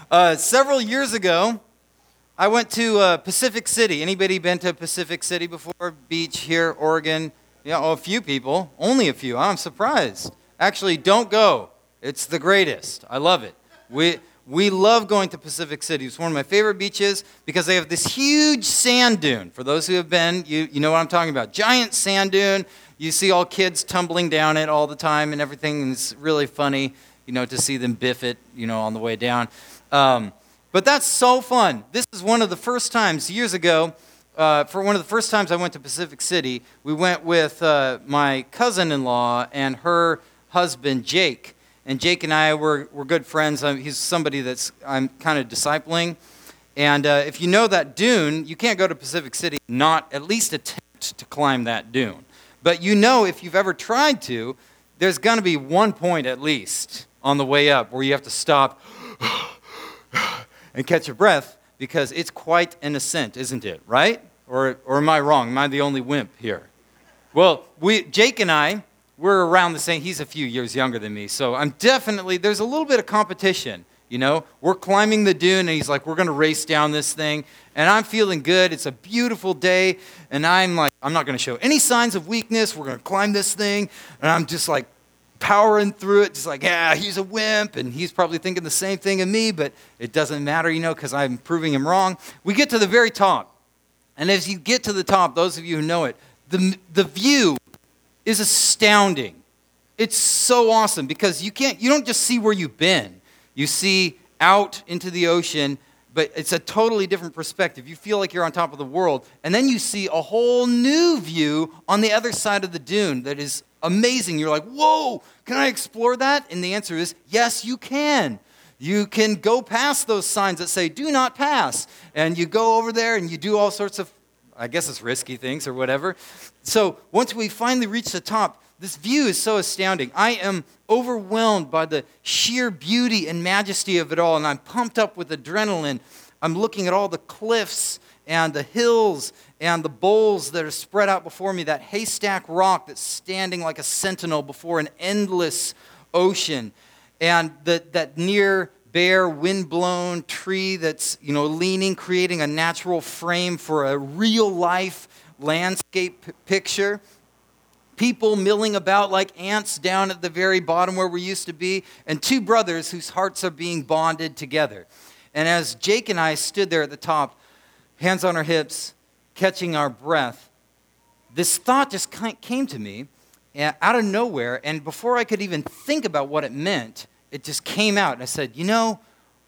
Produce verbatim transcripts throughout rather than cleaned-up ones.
Uh, several years ago, I went to uh, Pacific City. Anybody been to Pacific City before? Beach here, Oregon. Yeah, oh, a few people. Only a few. I'm surprised. Actually, don't go. It's the greatest. I love it. We we love going to Pacific City. It's one of my favorite beaches because they have this huge sand dune. For those who have been, you, you know what I'm talking about. Giant sand dune. You see all kids tumbling down it all the time and everything, and it's really funny, you know, to see them biff it, you know, on the way down. Um, but that's so fun. This is one of the first times, years ago, uh, for one of the first times I went to Pacific City, we went with uh, my cousin-in-law and her husband, Jake. And Jake and I were, were good friends. Um, he's somebody that's I'm kind of discipling. And uh, if you know that dune, you can't go to Pacific City and not at least attempt to climb that dune. But you know, if you've ever tried to, there's going to be one point at least on the way up where you have to stop and catch your breath, because it's quite an ascent, isn't it, right? Or or am I wrong? Am I the only wimp here? Well, we Jake and I, we're around the same. He's a few years younger than me, so I'm definitely, there's a little bit of competition, you know? We're climbing the dune, and he's like, we're going to race down this thing, and I'm feeling good. It's a beautiful day, and I'm like, I'm not going to show any signs of weakness. We're going to climb this thing, and I'm just like, powering through it, just like, yeah, he's a wimp, and he's probably thinking the same thing of me, but it doesn't matter, you know, because I'm proving him wrong. We get to the very top, and as you get to the top, those of you who know it, the the view is astounding. It's so awesome, because you can't, you don't just see where you've been. You see out into the ocean, but it's a totally different perspective. You feel like you're on top of the world, and then you see a whole new view on the other side of the dune that is amazing. You're like, whoa, can I explore that? And the answer is, yes, you can. You can go past those signs that say, do not pass. And you go over there and you do all sorts of, I guess it's risky things or whatever. So once we finally reach the top, this view is so astounding. I am overwhelmed by the sheer beauty and majesty of it all, and I'm pumped up with adrenaline. I'm looking at all the cliffs and the hills and the bowls that are spread out before me, that haystack rock that's standing like a sentinel before an endless ocean, and the, that near bare wind-blown tree that's, you know, leaning, creating a natural frame for a real-life landscape p- picture. People milling about like ants down at the very bottom where we used to be, and two brothers whose hearts are being bonded together. And as Jake and I stood there at the top, hands on our hips, catching our breath, this thought just came to me out of nowhere, and before I could even think about what it meant, it just came out, and I said, you know,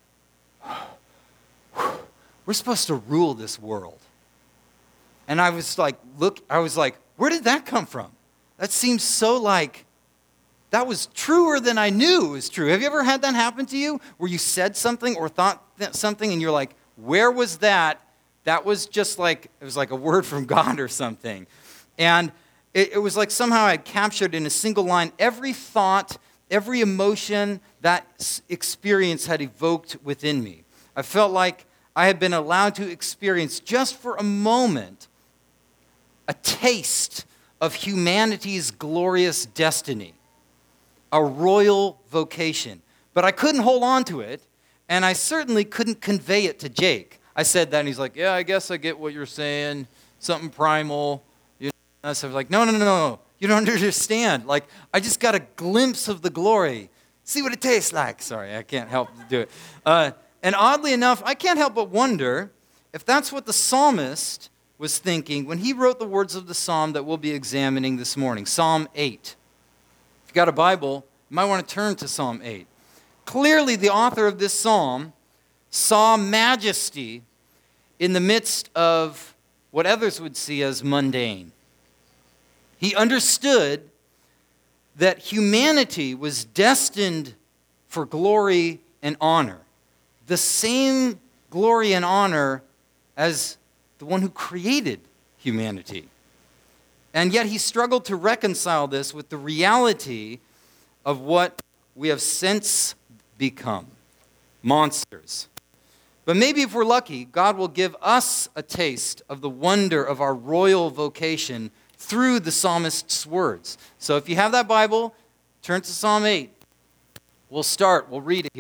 we're supposed to rule this world. And I was like, look, I was like, where did that come from? That seems so like, that was truer than I knew it was true. Have you ever had that happen to you, where you said something or thought something, and you're like, where was that? That was just like, it was like a word from God or something. And it, it was like somehow I captured in a single line every thought, every emotion that experience had evoked within me. I felt like I had been allowed to experience just for a moment a taste of humanity's glorious destiny, a royal vocation. But I couldn't hold on to it, and I certainly couldn't convey it to Jake. I said that, and he's like, yeah, I guess I get what you're saying, something primal. You know? So I was like, no, no, no, no, you don't understand. Like, I just got a glimpse of the glory. See what it tastes like. Sorry, I can't help to do it. Uh, and oddly enough, I can't help but wonder if that's what the psalmist was thinking when he wrote the words of the psalm that we'll be examining this morning, Psalm eight. If you've got a Bible, you might want to turn to Psalm eight. Clearly, the author of this psalm saw majesty in the midst of what others would see as mundane. He understood that humanity was destined for glory and honor, the same glory and honor as the one who created humanity. And yet he struggled to reconcile this with the reality of what we have since become, monsters. But maybe if we're lucky, God will give us a taste of the wonder of our royal vocation through the psalmist's words. So if you have that Bible, turn to Psalm eight. We'll start, we'll read it here.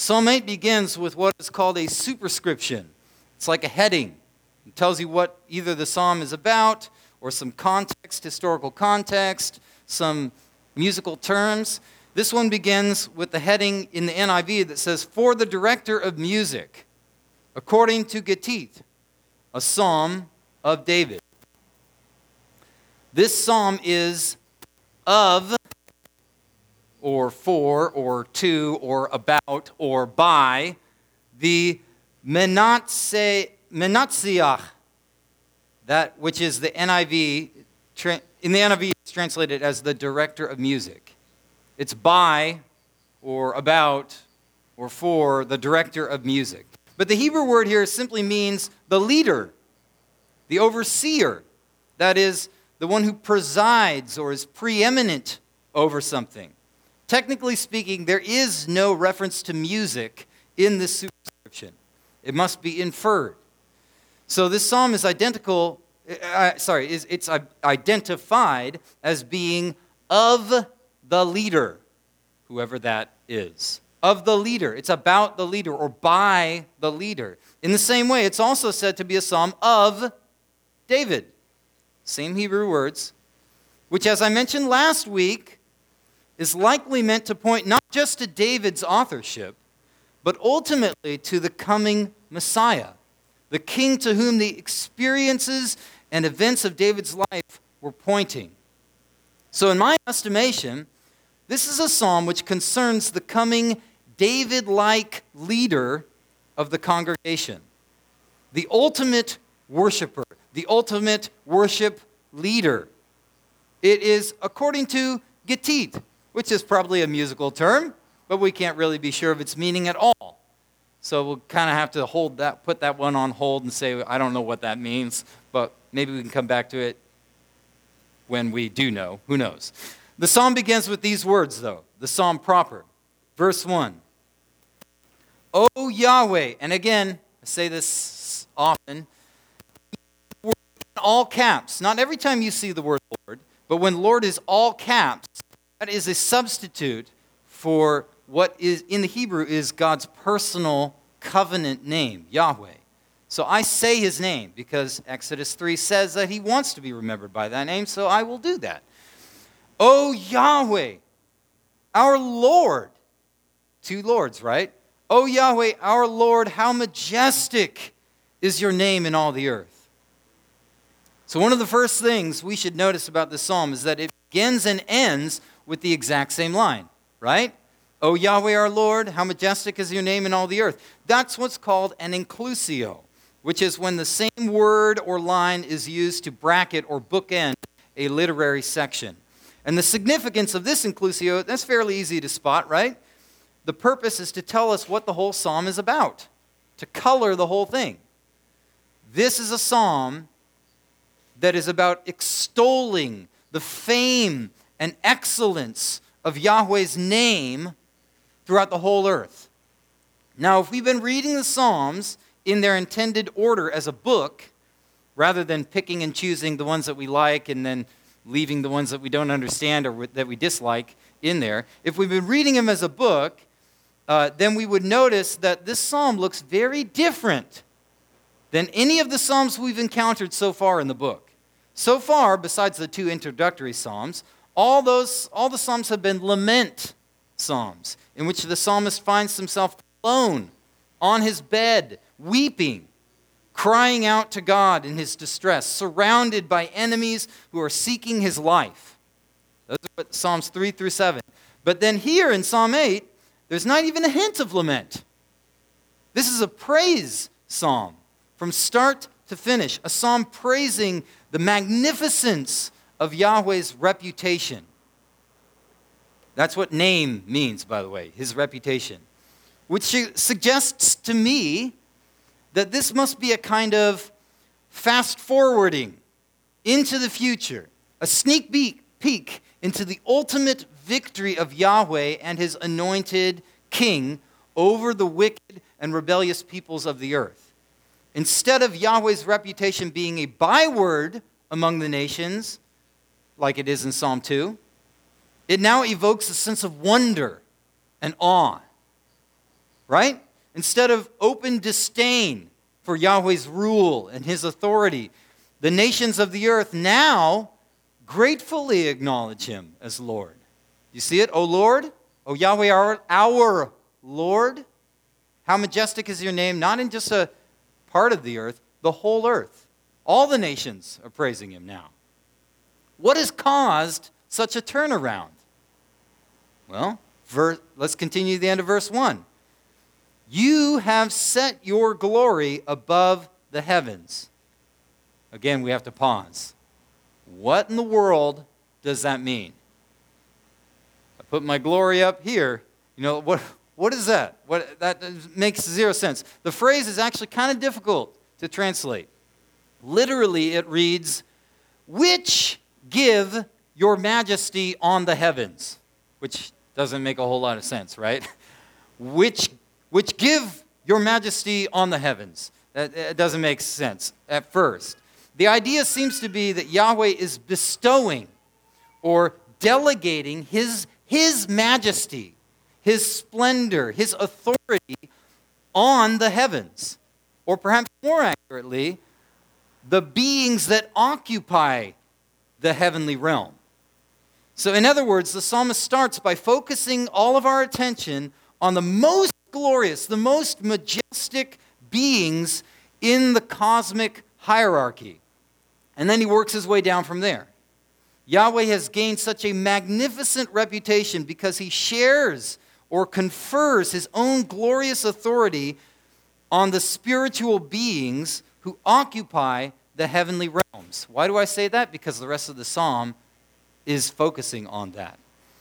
Psalm eight begins with what is called a superscription. It's like a heading. It tells you what either the psalm is about or some context, historical context, some musical terms. This one begins with the heading in the N I V that says, "For the director of music, according to Gittith, a psalm of David." This psalm is of, or for, or to, or about, or by the Menatse, Menatziach, that which is the N I V. In the N I V, it's translated as the director of music. It's by, or about, or for the director of music. But the Hebrew word here simply means the leader, the overseer. That is, the one who presides or is preeminent over something. Technically speaking, there is no reference to music in this superscription. It must be inferred. So this psalm is identical, uh, sorry, is it's identified as being of the leader, whoever that is. Of the leader. It's about the leader or by the leader. In the same way, it's also said to be a psalm of David. Same Hebrew words, which, as I mentioned last week, is likely meant to point not just to David's authorship, but ultimately to the coming Messiah, the king to whom the experiences and events of David's life were pointing. So in my estimation, this is a psalm which concerns the coming David-like leader of the congregation, the ultimate worshiper, the ultimate worship leader. It is according to Gittith, which is probably a musical term, but we can't really be sure of its meaning at all. So we'll kind of have to hold that, put that one on hold and say, I don't know what that means, but maybe we can come back to it when we do know. Who knows? The psalm begins with these words, though, the psalm proper. Verse one, O Yahweh, and again, I say this often, in all caps. Not every time you see the word Lord, but when Lord is all caps, that is a substitute for what is in the Hebrew is God's personal covenant name, Yahweh. So I say his name because Exodus three says that he wants to be remembered by that name, so I will do that. O Yahweh, our Lord. Two Lords, right? O Yahweh, our Lord, how majestic is your name in all the earth. So one of the first things we should notice about this psalm is that it begins and ends with the exact same line, right? O Yahweh, our Lord, how majestic is your name in all the earth. That's what's called an inclusio, which is when the same word or line is used to bracket or bookend a literary section. And the significance of this inclusio, that's fairly easy to spot, right? The purpose is to tell us what the whole psalm is about, to color the whole thing. This is a psalm that is about extolling the fame and excellence of Yahweh's name throughout the whole earth. Now, if we've been reading the Psalms in their intended order as a book, rather than picking and choosing the ones that we like and then leaving the ones that we don't understand or that we dislike in there, if we've been reading them as a book, uh, then we would notice that this psalm looks very different than any of the psalms we've encountered so far in the book. So far, besides the two introductory psalms, all those all the psalms have been lament psalms, in which the psalmist finds himself alone on his bed, weeping, crying out to God in his distress, surrounded by enemies who are seeking his life. Those are what Psalms three through seven. But then here in Psalm eight, there's not even a hint of lament. This is a praise psalm from start to finish, a psalm praising the magnificence of Yahweh's reputation. That's what name means, by the way, his reputation, which suggests to me that this must be a kind of fast forwarding into the future, a sneak peek into the ultimate victory of Yahweh and his anointed king over the wicked and rebellious peoples of the earth. Instead of Yahweh's reputation being a byword among the nations, like it is in Psalm two, it now evokes a sense of wonder and awe. right? Instead of open disdain for Yahweh's rule and his authority, the nations of the earth now gratefully acknowledge him as Lord. You see it? O Lord, O Yahweh, our, our Lord, how majestic is your name, not in just a part of the earth, the whole earth. All the nations are praising him now. What has caused such a turnaround? Well, verse, let's continue to the end of verse one. You have set your glory above the heavens. Again, we have to pause. What in the world does that mean? I put my glory up here. You know, what, what is that? What, that makes zero sense. The phrase is actually kind of difficult to translate. Literally, it reads, which give your majesty on the heavens, which doesn't make a whole lot of sense, right? Which, which give your majesty on the heavens. That, it doesn't make sense at first. The idea seems to be that Yahweh is bestowing or delegating his, his majesty, his splendor, his authority on the heavens. Or perhaps more accurately, the beings that occupy the heavenly realm. So in other words, the psalmist starts by focusing all of our attention on the most glorious, the most majestic beings in the cosmic hierarchy. And then he works his way down from there. Yahweh has gained such a magnificent reputation because he shares or confers his own glorious authority on the spiritual beings who occupy the heavenly realms. Why do I say that? Because the rest of the psalm is focusing on that.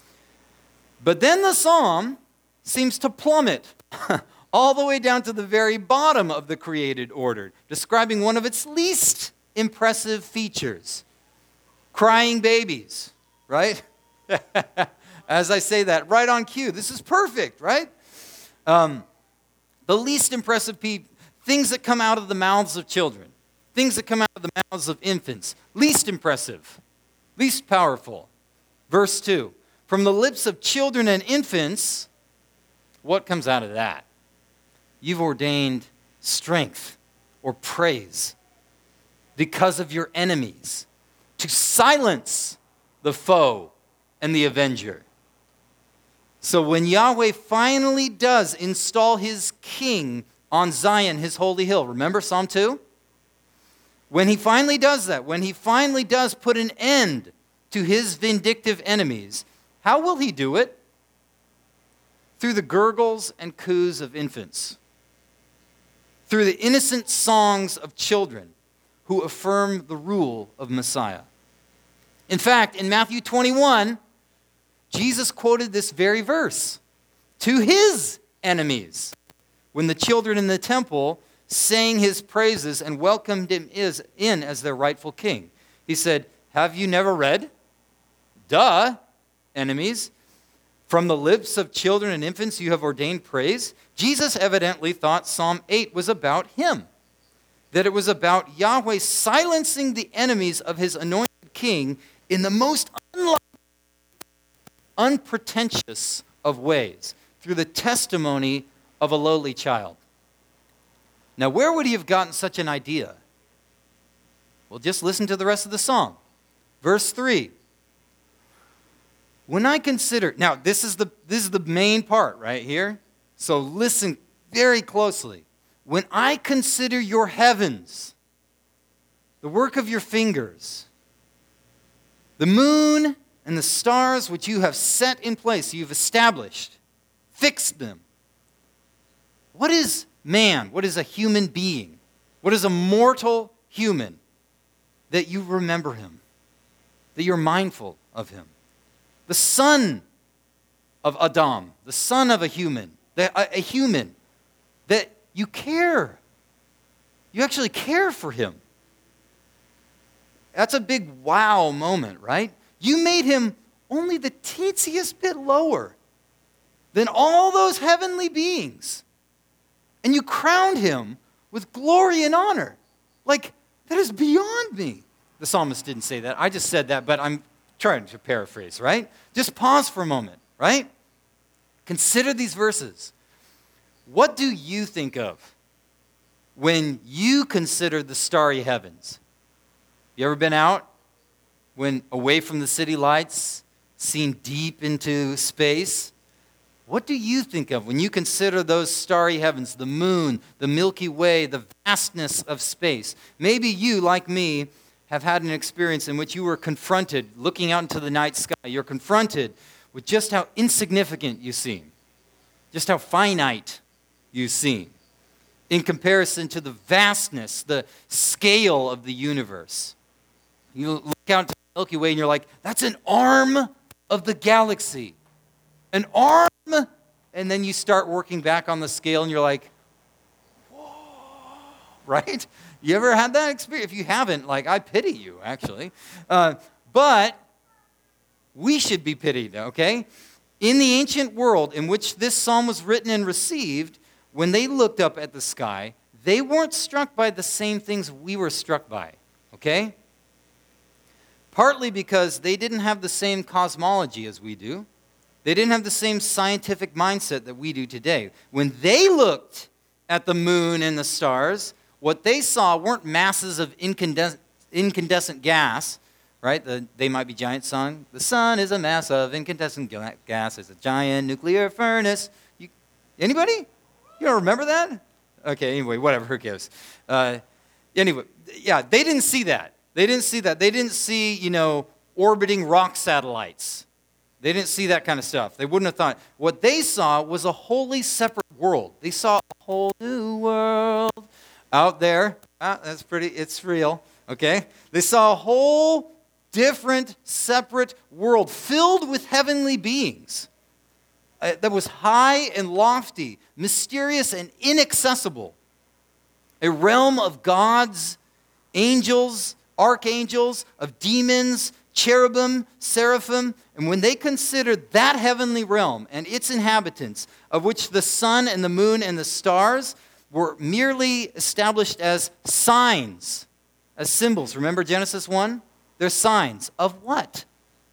But then the psalm seems to plummet all the way down to the very bottom of the created order, describing one of its least impressive features. Crying babies, right? As I say that, right on cue. This is perfect, right? Um, the least impressive pe- things that come out of the mouths of children, things that come out of the mouths of infants, least impressive, least powerful. Verse two, from the lips of children and infants, what comes out of that? You've ordained strength or praise because of your enemies, to silence the foe and the avenger. So when Yahweh finally does install his king on Zion, his holy hill, remember Psalm two? When he finally does that, when he finally does put an end to his vindictive enemies, how will he do it? Through the gurgles and coos of infants, through the innocent songs of children who affirm the rule of Messiah. In fact, in Matthew twenty-one, Jesus quoted this very verse to his enemies when the children in the temple sang his praises and welcomed him in as their rightful king. He said, have you never read? Duh, enemies. From the lips of children and infants you have ordained praise. Jesus evidently thought Psalm eight was about him, that it was about Yahweh silencing the enemies of his anointed king in the most unlikely, unpretentious of ways, through the testimony of a lowly child. Now, where would he have gotten such an idea? Well, just listen to the rest of the psalm. Verse three. When I consider, now this is the this is the main part right here. So listen very closely. When I consider your heavens, the work of your fingers, the moon and the stars which you have set in place, you've established, fixed them. What is man? What is a human being? What is a mortal human? That you remember him, that you're mindful of him. The son of Adam, the son of a human, the, a, a human, that you care. You actually care for him. That's a big wow moment, right? You made him only the teensiest bit lower than all those heavenly beings. And you crowned him with glory and honor. Like, that is beyond me. The psalmist didn't say that. I just said that, but I'm trying to paraphrase, right? Just pause for a moment, right? Consider these verses. What do you think of when you consider the starry heavens? You ever been out when away from the city lights, seen deep into space? What do you think of when you consider those starry heavens, the moon, the Milky Way, the vastness of space? Maybe you, like me, have had an experience in which you were confronted, looking out into the night sky, you're confronted with just how insignificant you seem, just how finite you seem, in comparison to the vastness, the scale of the universe. You look out to the Milky Way and you're like, that's an arm of the galaxy. An arm, and then you start working back on the scale and you're like, whoa, right? You ever had that experience? If you haven't, like, I pity you, actually. Uh, but we should be pitied, okay? In the ancient world in which this psalm was written and received, when they looked up at the sky, they weren't struck by the same things we were struck by, okay? Partly because they didn't have the same cosmology as we do. They didn't have the same scientific mindset that we do today. When they looked at the moon and the stars, what they saw weren't masses of incandescent, incandescent gas, right? The, they might be giant sun. The sun is a mass of incandescent gas. It's a giant nuclear furnace. You, anybody? You don't remember that? Okay, anyway, whatever, who cares? Uh, anyway, yeah, they didn't see that. They didn't see that. They didn't see, you know, orbiting rock satellites. They didn't see that kind of stuff. They wouldn't have thought. What they saw was a wholly separate world. They saw a whole new world out there. Ah, that's pretty, it's real, okay? They saw a whole different, separate world filled with heavenly beings uh, that was high and lofty, mysterious and inaccessible. A realm of gods, angels, archangels, of demons, cherubim, seraphim, and when they considered that heavenly realm and its inhabitants, of which the sun and the moon and the stars were merely established as signs, as symbols. Remember Genesis one? They're signs of what?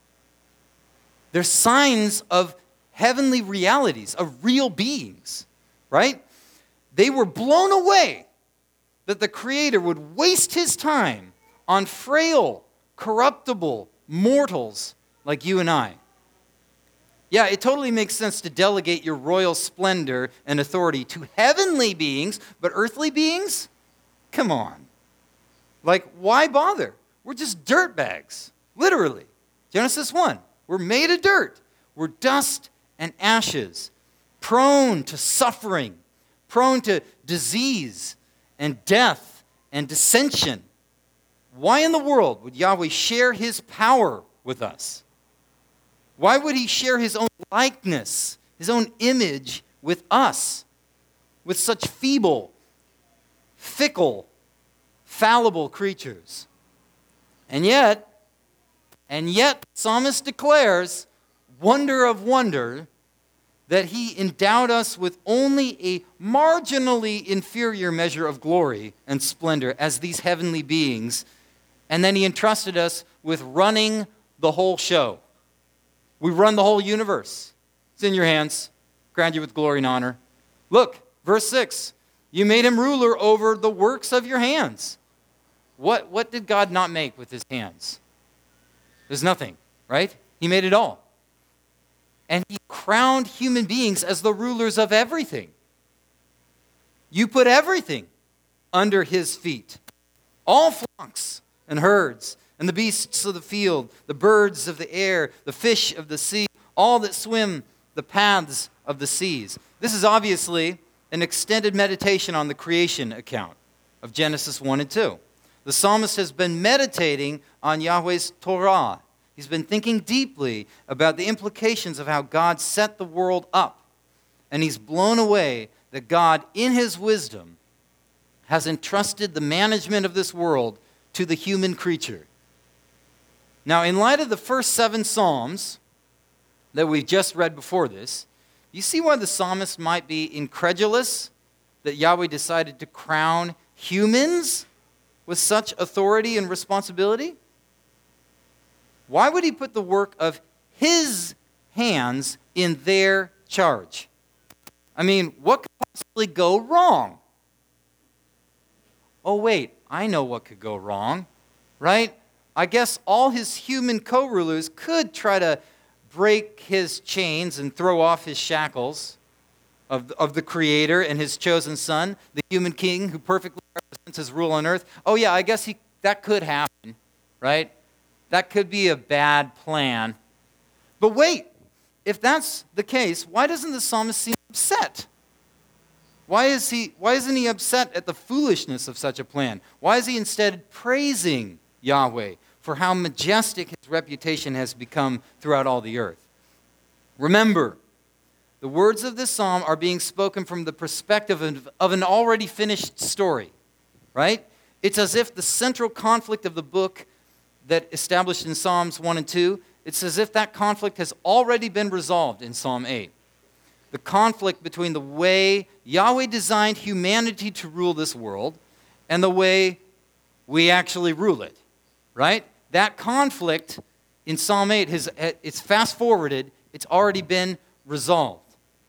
They're signs of heavenly realities, of real beings, right? They were blown away that the Creator would waste his time on frail, corruptible mortals like you and I. Yeah, it totally makes sense to delegate your royal splendor and authority to heavenly beings, but earthly beings? Come on. Like, why bother? We're just dirtbags, literally. Genesis one, we're made of dirt. We're dust and ashes, prone to suffering, prone to disease and death and dissension. Why in the world would Yahweh share his power with us? Why would he share his own likeness, his own image with us, with such feeble, fickle, fallible creatures? And yet, and yet, the psalmist declares, wonder of wonder, that he endowed us with only a marginally inferior measure of glory and splendor as these heavenly beings, and then he entrusted us with running the whole show. We run the whole universe. It's in your hands. Grant you with glory and honor. Look, verse six. You made him ruler over the works of your hands. What, what did God not make with his hands? There's nothing, right? He made it all. And he crowned human beings as the rulers of everything. You put everything under his feet. All flocks and herds, and the beasts of the field, the birds of the air, the fish of the sea, all that swim the paths of the seas. This is obviously an extended meditation on the creation account of Genesis one and two. The psalmist has been meditating on Yahweh's Torah. He's been thinking deeply about the implications of how God set the world up. And he's blown away that God, in his wisdom, has entrusted the management of this world to the human creature. Now, in light of the first seven Psalms that we've just read before this, you see why the psalmist might be incredulous that Yahweh decided to crown humans with such authority and responsibility? Why would he put the work of his hands in their charge? I mean, what could possibly go wrong? Oh, wait, I know what could go wrong, right? I guess all his human co-rulers could try to break his chains and throw off his shackles of, of the Creator and his chosen Son, the human king who perfectly represents his rule on earth. Oh, yeah, I guess he, that could happen, right? That could be a bad plan. But wait, if that's the case, why doesn't the psalmist seem upset? Why is he, why isn't he upset at the foolishness of such a plan? Why is he instead praising Yahweh for how majestic his reputation has become throughout all the earth? Remember, the words of this psalm are being spoken from the perspective of, of an already finished story, right? It's as if the central conflict of the book that established in Psalms one and two, it's as if that conflict has already been resolved in Psalm eight. The conflict between the way Yahweh designed humanity to rule this world and the way we actually rule it, right? That conflict in Psalm eight, has, it's fast-forwarded, it's already been resolved.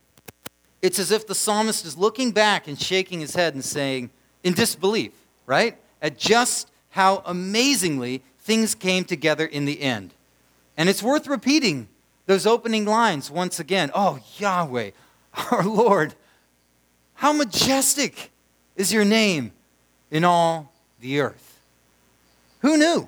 It's as if the psalmist is looking back and shaking his head and saying, in disbelief, right, at just how amazingly things came together in the end. And it's worth repeating those opening lines once again. Oh, Yahweh, our Lord, how majestic is your name in all the earth. Who knew?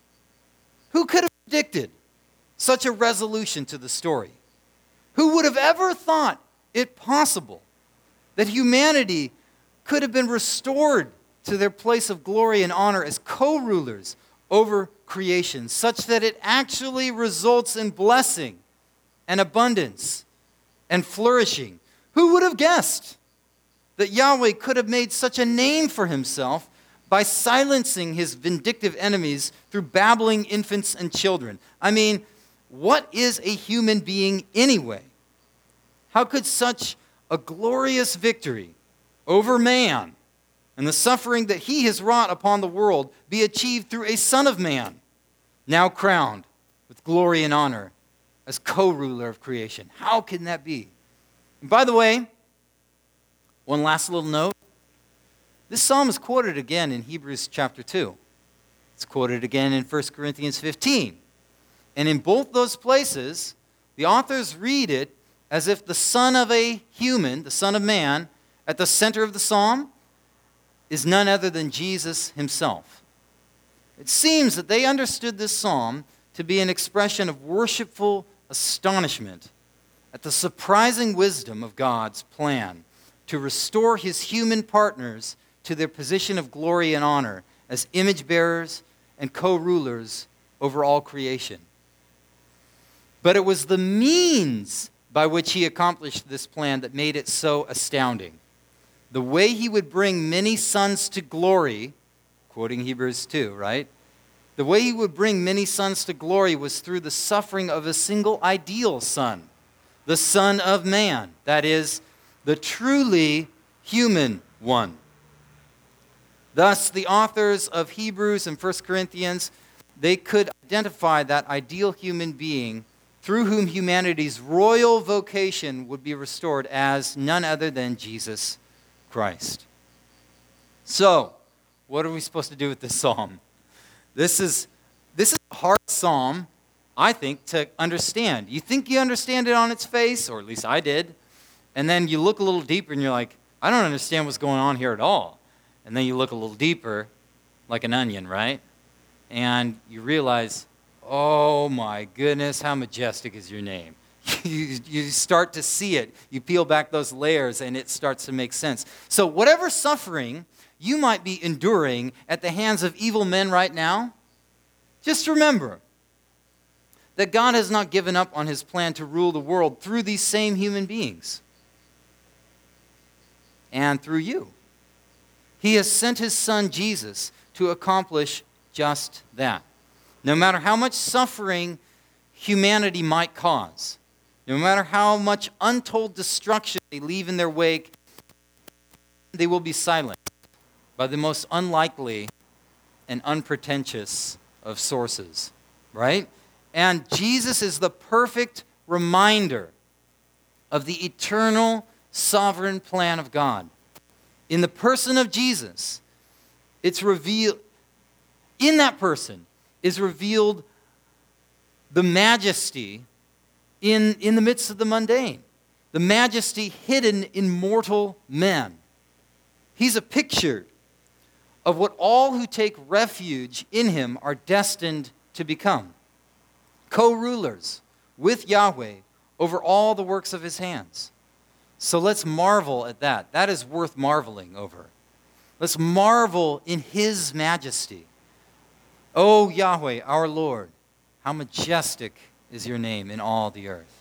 Who could have predicted such a resolution to the story? Who would have ever thought it possible that humanity could have been restored to their place of glory and honor as co-rulers over creation, such that it actually results in blessing and abundance and flourishing? Who would have guessed that Yahweh could have made such a name for himself by silencing his vindictive enemies through babbling infants and children? I mean, what is a human being anyway? How could such a glorious victory over man and the suffering that he has wrought upon the world be achieved through a Son of Man, now crowned with glory and honor as co-ruler of creation? How can that be? And by the way, one last little note. This psalm is quoted again in Hebrews chapter two. It's quoted again in First Corinthians fifteen. And in both those places, the authors read it as if the son of a human, the Son of Man, at the center of the psalm is none other than Jesus himself. It seems that they understood this psalm to be an expression of worshipful astonishment at the surprising wisdom of God's plan to restore his human partners to their position of glory and honor as image bearers and co-rulers over all creation. But it was the means by which he accomplished this plan that made it so astounding. The way he would bring many sons to glory, quoting Hebrews two, right? The way he would bring many sons to glory was through the suffering of a single ideal son, the Son of Man, that is, the truly human one. Thus, the authors of Hebrews and First Corinthians, they could identify that ideal human being through whom humanity's royal vocation would be restored as none other than Jesus Christ. So, what are we supposed to do with this psalm? This is, this is a hard psalm, I think, to understand. You think you understand it on its face, or at least I did, and then you look a little deeper and you're like, I don't understand what's going on here at all. And then you look a little deeper, like an onion, right? And you realize, oh my goodness, how majestic is your name. You, you start to see it. You peel back those layers and it starts to make sense. So whatever suffering you might be enduring at the hands of evil men right now, just remember that God has not given up on his plan to rule the world through these same human beings and through you. He has sent his Son Jesus to accomplish just that. No matter how much suffering humanity might cause, no matter how much untold destruction they leave in their wake, they will be silenced by the most unlikely and unpretentious of sources, right? And Jesus is the perfect reminder of the eternal sovereign plan of God. In the person of Jesus, it's revealed, in that person is revealed the majesty in, in the midst of the mundane, the majesty hidden in mortal men. He's a picture of what all who take refuge in him are destined to become. Co-rulers with Yahweh over all the works of his hands. So let's marvel at that. That is worth marveling over. Let's marvel in his majesty. O Yahweh, our Lord, how majestic is your name in all the earth.